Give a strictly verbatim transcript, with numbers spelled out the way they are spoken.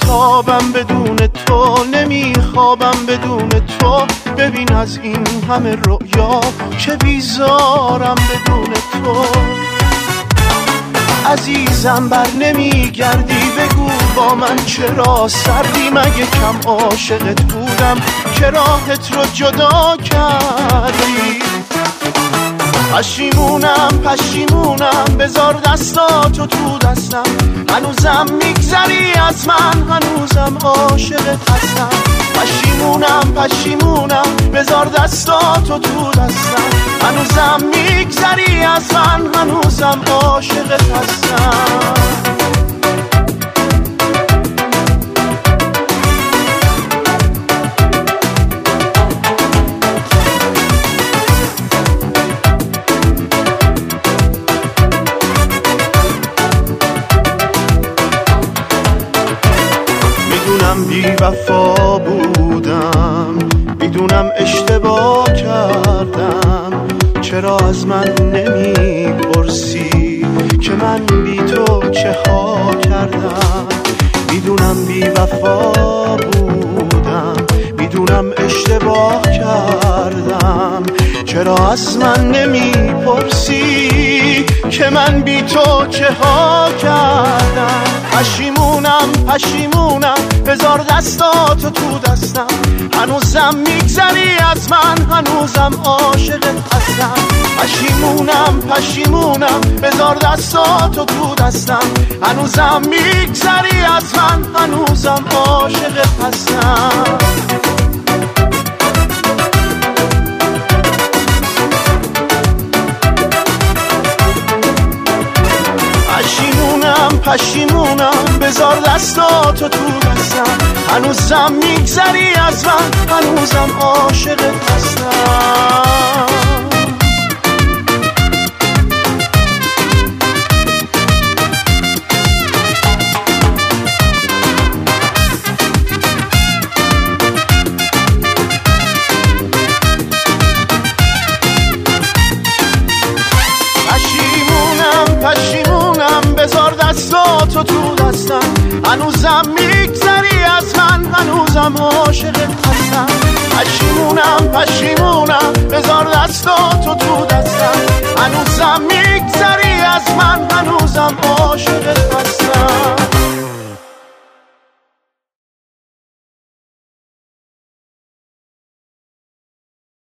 نمیخوابم بدون تو، نمیخوابم بدون تو. ببین از این همه رؤیا چه بیزارم بدون تو. عزیزم بر نمیگردی، بگو با من چرا سردی؟ مگه کم عاشقت بودم که راهت رو جدا کردی؟ پشیمونم پشیمونم، بذار دستاتو تو دستم. هنوزم میگذری از من، هنوزم عاشقت هستم. پشیمونم پشیمونم، بذار دستاتو تو دستم. هنوزم میگذری از من، هنوزم عاشقت هستم. بی وفا بودم، میدونم اشتباه کردم. چرا از من نمیپرسی که من بی تو چه ها کردم؟ میدونم بی وفا بودم، میدونم اشتباه کردم. چرا از من نمیپرسی که من بی تو چه ها کردم؟ پشیمونم پشیمونم، بذار دستاتو تو دستم. هنوزم میگذری از من، هنوزم عاشقت هستم. پشیمونم پشیمونم، بذار دستاتو تو دستم. هنوزم میگذری از من، هنوزم عاشقت هستم. پشیمونم پشیمونم، بذار دستاتو تو دستم. هنوزم میگذری از من، هنوزم عاشقت هستم. بذار دستاتو تو دستم. هنوزم میگذری از من، هنوزم عاشقت هستم. پشیمونم پشیمونم، بذار دستاتو تو دستم.